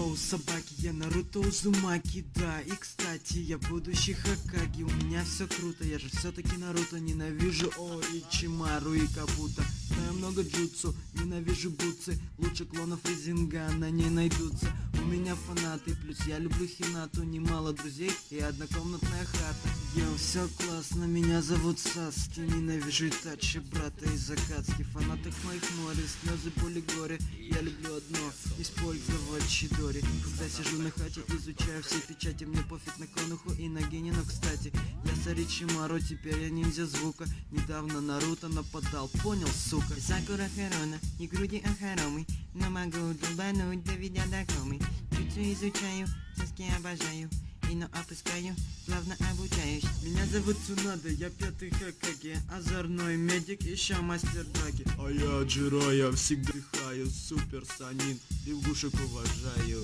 Йоу, собаки, я Наруто Узумаки, да. И кстати, я будущий Хокаге. У меня все круто, я же все-таки Наруто. Ненавижу Оричимару и Кабуто. Знаю много джутсу, ненавижу бутсы. Лучше клонов Ризингана не найдутся. У меня фанаты, плюс я люблю Хинату. Немало друзей и однокомнатная хата. Йоу, все классно, меня зовут Саски. Ненавижу Итачи, брата из Акацки. Фанаток моих море, слезы, боли, горе. Я люблю одно, использовать Чидори. Когда сижу на хате, изучаю все печати. Мне пофиг на Конуху и на Генину, кстати. Я с Оричимару, теперь я ниндзя звука. Недавно Наруто нападал, понял, сука. Сакура Харона и груди Ахаромы, но могу долбануть, доведя до комы. Чуть изучаю, Саски обожаю, и но опускаю, плавно обучаюсь. Меня зовут Цунада, я пятый Хокаге. Озорной медик, еще мастер драки. А я Джиро, я всегда дыхаю. Супер Санин, лягушек уважаю.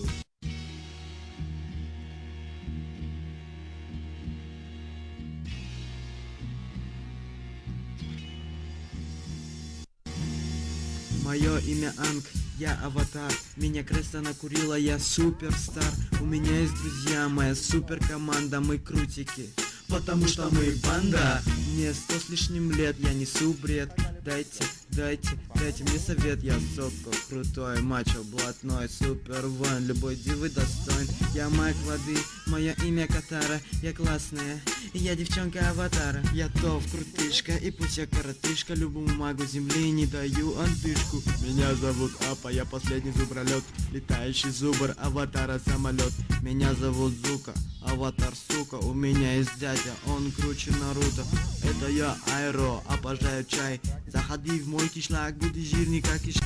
Мое имя Анг, я аватар. Меня крыса накурила, я суперстар. У меня есть друзья, моя супер команда, мы крутики. Потому что мы банда. Мне 100 с лишним лет, я несу бред. Дайте мне совет. Я соко крутой, мачо блатной, супер ван, любой дивы достоин. Я маг воды, мое имя Катара. Я классная, я девчонка аватара. Я топ крутышка, и пусть я коротышка. Любому магу земли не даю антышку. Меня зовут Апа, я последний зубролет. Летающий зубр, аватара самолет. Меня зовут Зука, аватар сука. У меня есть дядя, он круче Наруто. Это я Айро, обожаю чай. Заходи в мой кишлак, буду жирный как и